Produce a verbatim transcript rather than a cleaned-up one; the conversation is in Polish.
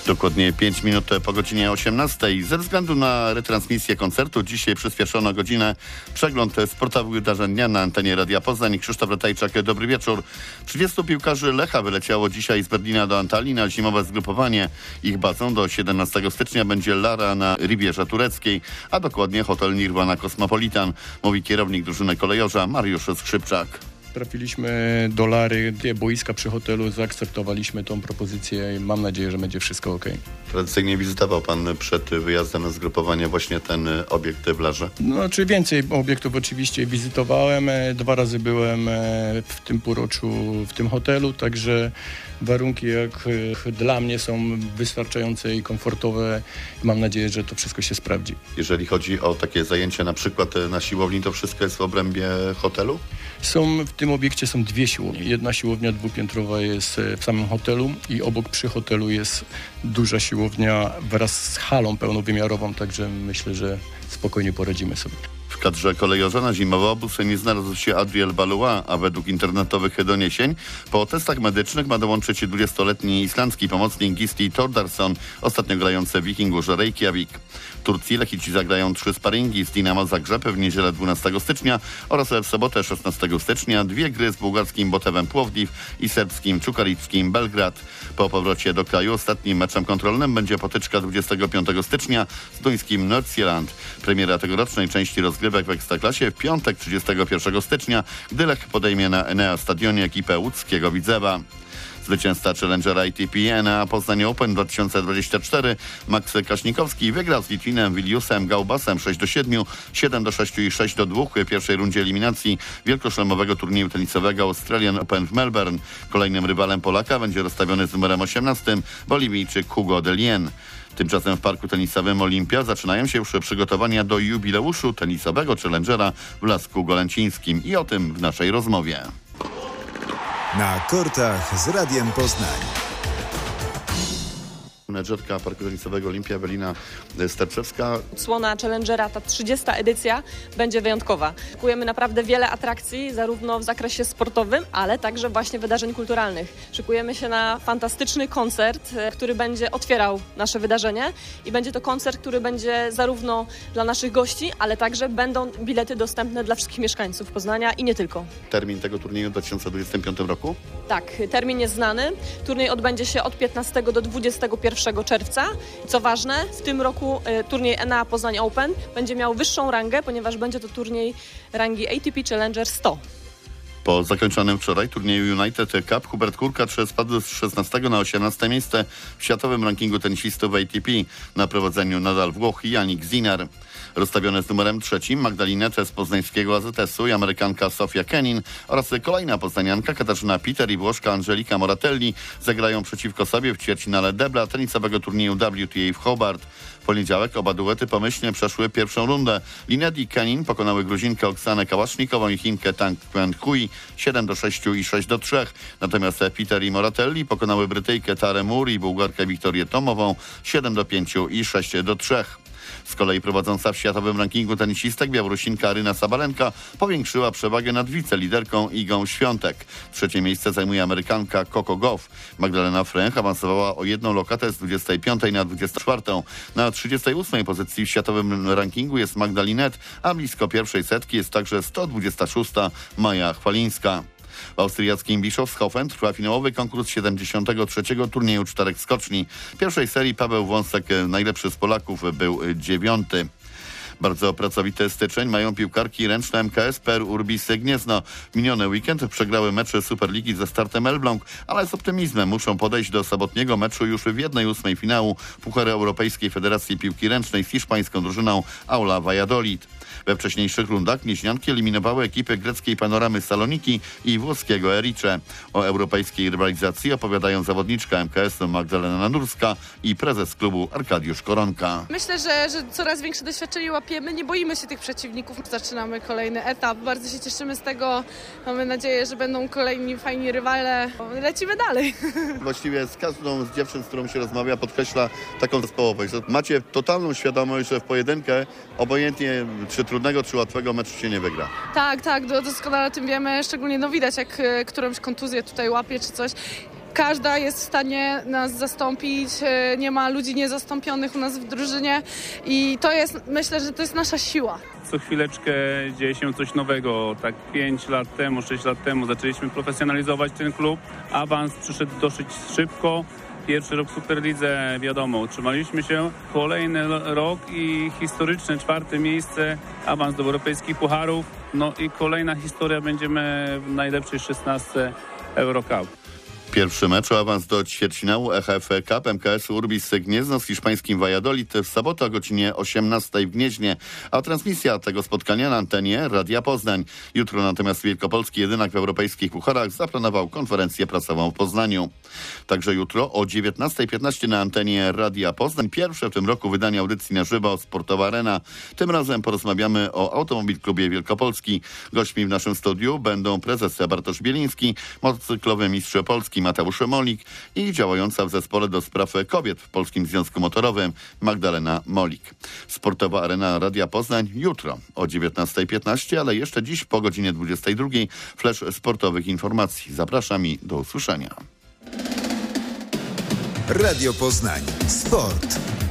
Dokładnie pięć minut po godzinie osiemnastej. Ze względu na retransmisję koncertu dzisiaj przyspieszono godzinę. Przegląd sportowych wydarzeń dnia na antenie Radia Poznań. Krzysztof Ratajczak, dobry wieczór. trzydziestu piłkarzy Lecha wyleciało dzisiaj z Berlina do Antalii na zimowe zgrupowanie. Ich bazą do siedemnastego stycznia będzie Lara na Rivierze Tureckiej, a dokładnie hotel Nirvana Cosmopolitan, mówi kierownik drużyny kolejorza Mariusz Skrzypczak. Trafiliśmy do Lary, boiska przy hotelu, zaakceptowaliśmy tą propozycję i mam nadzieję, że będzie wszystko ok. Tradycyjnie wizytował pan przed wyjazdem na zgrupowanie właśnie ten obiekt w Larze? No, znaczy więcej obiektów oczywiście wizytowałem. Dwa razy byłem w tym półroczu w tym hotelu, także warunki jak dla mnie są wystarczające i komfortowe. Mam nadzieję, że to wszystko się sprawdzi. Jeżeli chodzi o takie zajęcia na przykład na siłowni, to wszystko jest w obrębie hotelu? Są, w tym obiekcie są dwie siłownie. Jedna siłownia dwupiętrowa jest w samym hotelu i obok przy hotelu jest duża siłownia wraz z halą pełnowymiarową, także myślę, że spokojnie poradzimy sobie. W kadrze kolejorza na zimowy obóz nie znalazł się Adriel Balois, a według internetowych doniesień po testach medycznych ma dołączyć dwudziestoletni islandzki pomocnik Gisli Thordarson, ostatnio grający w Wikingurze Reykjavik. W Turcji Lechici zagrają trzy sparingi z Dinamo Zagrzeb w niedzielę dwunastego stycznia oraz w sobotę szesnastego stycznia dwie gry z bułgarskim Botewem Płowdiw i serbskim Czukarickim Belgrad. Po powrocie do kraju ostatnim meczem kontrolnym będzie potyczka dwudziestego piątego stycznia z duńskim Nordsjælland. Premiera tegorocznej części rozgrywek w Ekstraklasie w piątek trzydziestego pierwszego stycznia, gdy Lech podejmie na Enea Stadionie ekipę łódzkiego Widzewa. Zwycięzca Challengera A T P Enea Poznań Open dwa tysiące dwudziesty czwarty Max Kaśnikowski wygrał z Litwinem Viliusem Gaubasem sześć do siedmiu, siedem do sześciu i sześć do dwóch w pierwszej rundzie eliminacji wielkoszlemowego turnieju tenisowego Australian Open w Melbourne. Kolejnym rywalem Polaka będzie rozstawiony z numerem osiemnastym Boliwijczyk Hugo Delien. Tymczasem w parku tenisowym Olimpia zaczynają się już przygotowania do jubileuszu tenisowego Challengera w Lasku Golęcińskim i o tym w naszej rozmowie. Na kortach z Radiem Poznań. Menedżerka Parku Tenisowego Olimpia Ewelina Sterczewska. Odsłona Challengera, ta trzydziesta edycja będzie wyjątkowa. Szykujemy naprawdę wiele atrakcji, zarówno w zakresie sportowym, ale także właśnie wydarzeń kulturalnych. Szykujemy się na fantastyczny koncert, który będzie otwierał nasze wydarzenie i będzie to koncert, który będzie zarówno dla naszych gości, ale także będą bilety dostępne dla wszystkich mieszkańców Poznania i nie tylko. Termin tego turnieju w dwa tysiące dwudziestym piątym roku? Tak, termin jest znany. Turniej odbędzie się od piętnastego do dwudziestego pierwszego czerwca. Co ważne, w tym roku y, turniej Enea Poznań Open będzie miał wyższą rangę, ponieważ będzie to turniej rangi A T P Challenger sto. Po zakończonym wczoraj turnieju United Cup Hubert Hurkacz spadł z szesnastego na osiemnaste miejsce w światowym rankingu tenisistów A T P. Na prowadzeniu nadal Włoch Yannick Sinner. Rozstawione z numerem trzecim Magdalinette z poznańskiego A Z S-u i Amerykanka Sofia Kenin oraz kolejna poznanianka Katarzyna Peter i Włoszka Angelika Moratelli zagrają przeciwko sobie w ćwierćfinale debla tenisowego turnieju W T A w Hobart. W poniedziałek oba duety pomyślnie przeszły pierwszą rundę. Linette i Kenin pokonały Gruzinkę Oksanę Kałasznikową i Chinkę Tang Hui siedem do sześciu i sześć do trzech. Natomiast Peter i Moratelli pokonały Brytyjkę Tarę Moore i Bułgarkę Wiktorię Tomową siedem do pięciu i sześć do trzech. Z kolei prowadząca w światowym rankingu tenisistek Białorusinka Aryna Sabalenka powiększyła przewagę nad wiceliderką Igą Świątek. Trzecie miejsce zajmuje Amerykanka Coco Gauff. Magdalena Fręch awansowała o jedną lokatę z dwudziestej piątej na dwudziestą czwartą. Na trzydziestej ósmej pozycji w światowym rankingu jest Magdalinette, a blisko pierwszej setki jest także sto dwudziesta szósta Maja Chwalińska. W austriackim Bischofshofen trwa finałowy konkurs siedemdziesiątego trzeciego turnieju czterech skoczni. W pierwszej serii Paweł Wąsek, najlepszy z Polaków, był dziewiąty. Bardzo pracowity styczeń mają piłkarki ręczne M K S Per Urbis Gniezno. Miniony weekend przegrały mecze Superligi ze Startem Elbląg, ale z optymizmem muszą podejść do sobotniego meczu już w jednej ósmej finału Pucharu Europejskiej Federacji Piłki Ręcznej z hiszpańską drużyną Aula Valladolid. We wcześniejszych rundach Gnieźnianki eliminowały ekipy greckiej Panoramy Saloniki i włoskiego Erice. O europejskiej rywalizacji opowiadają zawodniczka M K S-u Magdalena Nadurska i prezes klubu Arkadiusz Koronka. Myślę, że, że coraz większe doświadczenie łapiemy, nie boimy się tych przeciwników. Zaczynamy kolejny etap, bardzo się cieszymy z tego, mamy nadzieję, że będą kolejni fajni rywale. Lecimy dalej. Właściwie z każdą z dziewczyn, z którą się rozmawia, podkreśla taką zespołowość, że macie totalną świadomość, że w pojedynkę obojętnie czy trudnego, czy łatwego meczu się nie wygra. Tak, tak, doskonale o tym wiemy, szczególnie no widać, jak którąś kontuzję tutaj łapie czy coś. każda jest w stanie nas zastąpić, nie ma ludzi niezastąpionych u nas w drużynie i to jest, myślę, że to jest nasza siła. Co chwileczkę dzieje się coś nowego. Tak pięć lat temu, sześć lat temu zaczęliśmy profesjonalizować ten klub. Awans przyszedł dosyć szybko. Pierwszy rok w Superlidze, wiadomo, utrzymaliśmy się. Kolejny rok i historyczne czwarte miejsce, awans do europejskich pucharów. No i kolejna historia, będziemy w najlepszej szesnastce Eurocup. Pierwszy mecz o awans do ćwierćfinału E H F Cup M K S Urbis Gniezno z hiszpańskim Valladolid w sobotę o godzinie osiemnastej w Gnieźnie, a transmisja tego spotkania na antenie Radia Poznań. Jutro natomiast wielkopolski jedynak w europejskich pucharach zaplanował konferencję prasową w Poznaniu. Także jutro o dziewiętnastej piętnaście na antenie Radia Poznań pierwsze w tym roku wydanie audycji na żywo Sportowa Arena. Tym razem porozmawiamy o Automobil Klubie Wielkopolski. Gośćmi w naszym studiu będą prezes Bartosz Bieliński, motocyklowy mistrz Polski Mateusz Molik i działająca w zespole do spraw kobiet w Polskim Związku Motorowym Magdalena Molik. Sportowa Arena Radia Poznań jutro o dziewiętnastej piętnaście, ale jeszcze dziś po godzinie dwudziestej drugiej flash sportowych informacji. Zapraszam i do usłyszenia. Radio Poznań. Sport.